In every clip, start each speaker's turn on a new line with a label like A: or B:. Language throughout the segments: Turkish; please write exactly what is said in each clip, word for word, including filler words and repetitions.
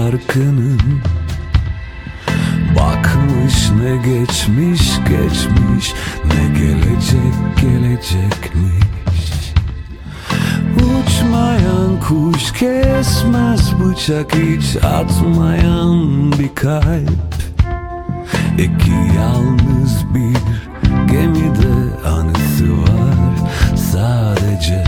A: şarkının. Bakmış ne geçmiş geçmiş, ne gelecek gelecekmiş. Uçmayan kuş kesmez bıçak, hiç atmayan bir kalp. İki yalnız bir gemide anısı var sadece.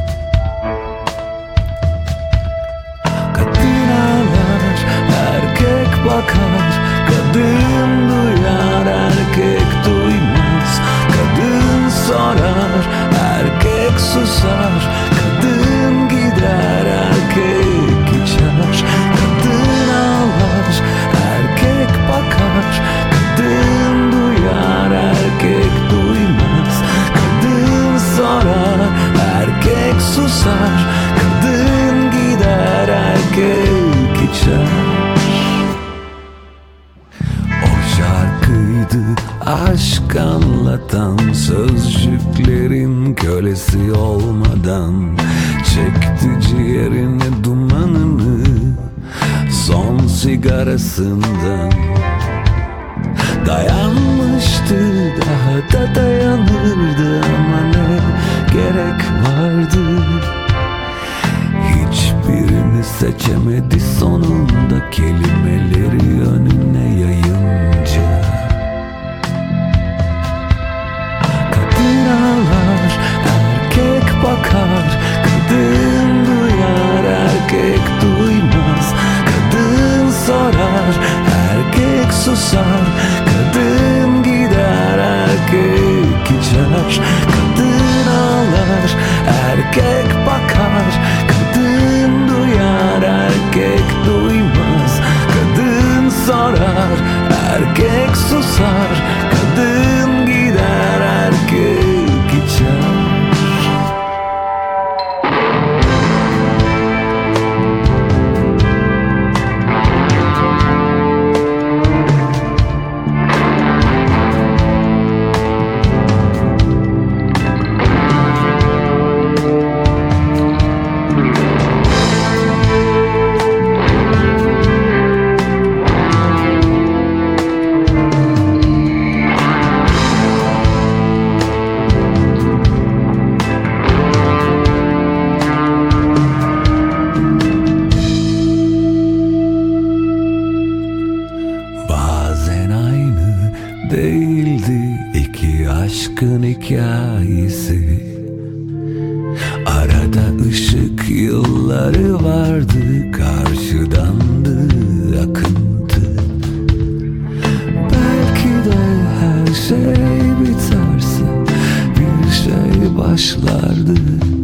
A: Kadın ağlar, erkek bakar. Kadın duyar, erkek duymaz. Kadın sorar, erkek susar. Kadın gider, erkek içer. Kadın ağlar, erkek bakar. Kadın duyar, erkek duymaz. Kadın sorar, erkek susar. Kadın gider, erkek içer. Aşk anlatan, sözcüklerin kölesi olmadan çekti ciğerine dumanını son sigarasından. Dayanmıştı, daha da dayanırdı ama ne gerek vardı? Hiçbirini seçemedi sonunda, kelimeleri önüne yayınca. Erkek bakar, kadın duyar, erkek duymaz. Kadın sorar, erkek susar. Kadın gider, erkek içer. Kadın ağlar, erkek bakar. Kadın duyar, erkek duymaz. Kadın sorar, erkek susar. Kadın gider, erkek içer. Değildi iki aşkın hikayesi. Arada ışık yılları vardı, karşıdandı akıntı. Belki de her şey biterse bir şey başlardı.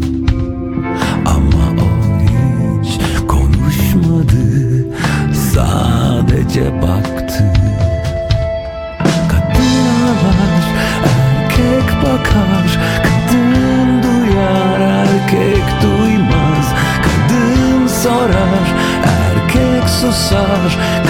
A: Ama o hiç konuşmadı, sadece baktı. Erkek bakar, kadın duyar, erkek duymaz. Kadın sorar, erkek susar.